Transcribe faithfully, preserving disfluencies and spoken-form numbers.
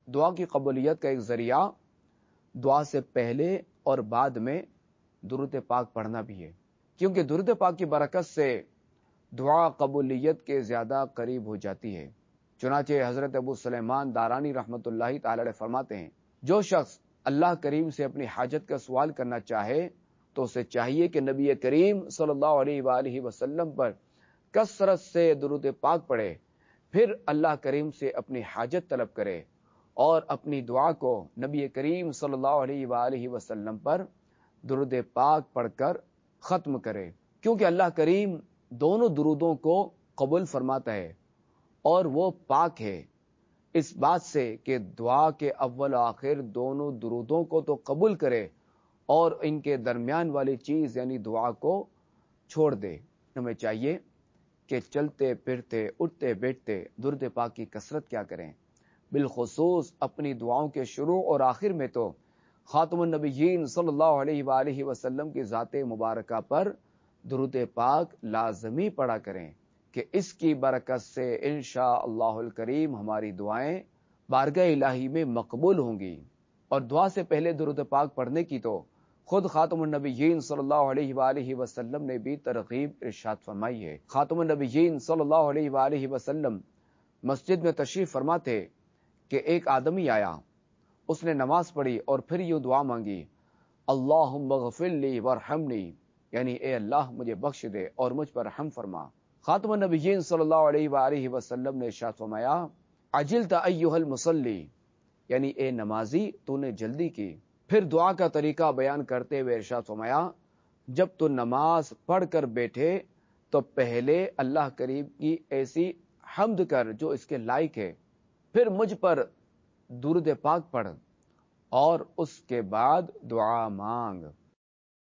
دعا کی قبولیت کا ایک ذریعہ دعا سے پہلے اور بعد میں درود پاک پڑھنا بھی ہے، کیونکہ درود پاک کی برکت سے دعا قبولیت کے زیادہ قریب ہو جاتی ہے۔ چنانچہ حضرت ابو سلیمان دارانی رحمۃ اللہ تعالی علیہ فرماتے ہیں، جو شخص اللہ کریم سے اپنی حاجت کا سوال کرنا چاہے تو اسے چاہیے کہ نبی کریم صلی اللہ علیہ وآلہ وسلم پر کثرت سے درود پاک پڑھے، پھر اللہ کریم سے اپنی حاجت طلب کرے اور اپنی دعا کو نبی کریم صلی اللہ علیہ وآلہ وسلم پر درود پاک پڑھ کر ختم کرے، کیونکہ اللہ کریم دونوں درودوں کو قبول فرماتا ہے اور وہ پاک ہے اس بات سے کہ دعا کے اول و آخر دونوں درودوں کو تو قبول کرے اور ان کے درمیان والی چیز یعنی دعا کو چھوڑ دے۔ ہمیں چاہیے کہ چلتے پھرتے اٹھتے بیٹھتے درود پاک کی کثرت کیا کریں، بالخصوص اپنی دعاؤں کے شروع اور آخر میں تو خاتم النبیین صلی اللہ علیہ وآلہ وسلم کی ذات مبارکہ پر درود پاک لازمی پڑھا کریں کہ اس کی برکت سے انشاءاللہ الکریم ہماری دعائیں بارگاہ الہی میں مقبول ہوں گی۔ اور دعا سے پہلے درود پاک پڑھنے کی تو خود خاتم النبیین صلی اللہ علیہ وآلہ وسلم نے بھی ترغیب ارشاد فرمائی ہے۔ خاتم النبیین صلی اللہ علیہ وآلہ وسلم مسجد میں تشریف فرما تھے کہ ایک آدمی آیا، اس نے نماز پڑھی اور پھر یوں دعا مانگی، اللہم اغفر لی وارحمنی، یعنی اے اللہ مجھے بخش دے اور مجھ پر رحم فرما۔ خاتم النبیین صلی اللہ علیہ وآلہ وسلم نے ارشاد فرمایا، عجلت ایھا المصلی، یعنی اے نمازی تو نے جلدی کی۔ پھر دعا کا طریقہ بیان کرتے ہوئے ارشاد فرمایا، جب تو نماز پڑھ کر بیٹھے تو پہلے اللہ کریم کی ایسی حمد کر جو اس کے لائق ہے، پھر مجھ پر درود پاک پڑھ اور اس کے بعد دعا مانگ۔